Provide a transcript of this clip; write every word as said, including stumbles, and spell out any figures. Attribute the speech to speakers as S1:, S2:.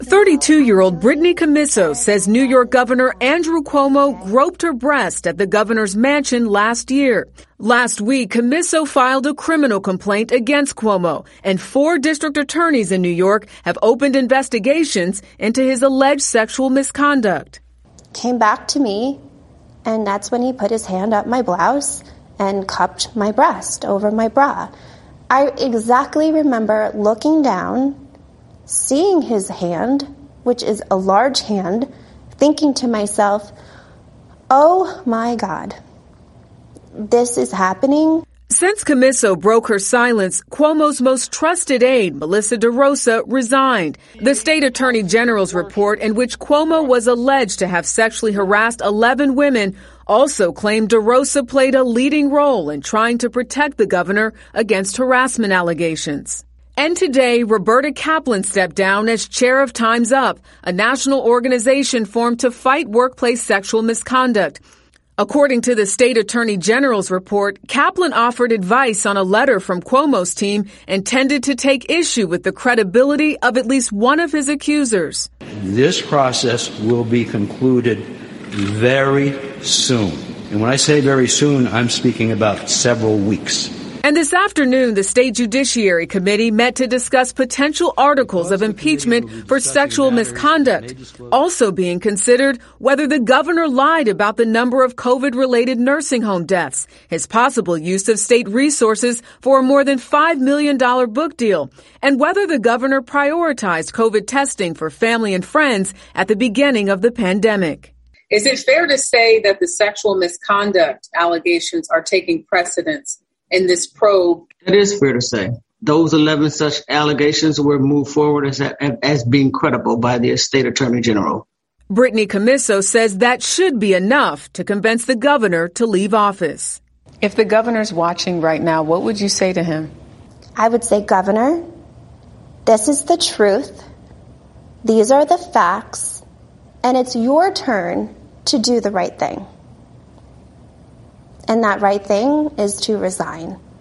S1: thirty-two-year-old Brittany Commisso says New York Governor Andrew Cuomo groped her breast at the governor's mansion last year. Last week, Commisso filed a criminal complaint against Cuomo, and four district attorneys in New York have opened investigations into his alleged sexual misconduct.
S2: Came back to me, and that's when he put his hand up my blouse and cupped my breast over my bra. I exactly remember looking down, seeing his hand, which is a large hand, thinking to myself, oh my God, this is happening.
S1: Since Commisso broke her silence, Cuomo's most trusted aide, Melissa DeRosa, resigned. The state attorney general's report, in which Cuomo was alleged to have sexually harassed eleven women, also claimed DeRosa played a leading role in trying to protect the governor against harassment allegations. And today, Roberta Kaplan stepped down as chair of Time's Up, a national organization formed to fight workplace sexual misconduct. According to the state attorney general's report, Kaplan offered advice on a letter from Cuomo's team intended to take issue with the credibility of at least one of his accusers.
S3: This process will be concluded very soon. And when I say very soon, I'm speaking about several weeks.
S1: And this afternoon, the State Judiciary Committee met to discuss potential articles of impeachment for sexual misconduct. Also being considered whether the governor lied about the number of COVID-related nursing home deaths, his possible use of state resources for a more than five million dollars book deal, and whether the governor prioritized COVID testing for family and friends at the beginning of the pandemic.
S4: Is it fair to say that the sexual misconduct allegations are taking precedence in this probe?
S5: It is fair to say. Those eleven such allegations were moved forward as, as being credible by the state attorney general.
S1: Brittany Commisso says that should be enough to convince the governor to leave office.
S6: If the governor's watching right now, what would you say to him?
S2: I would say, Governor, this is the truth. These are the facts, and it's your turn to do the right thing. And that right thing is to resign.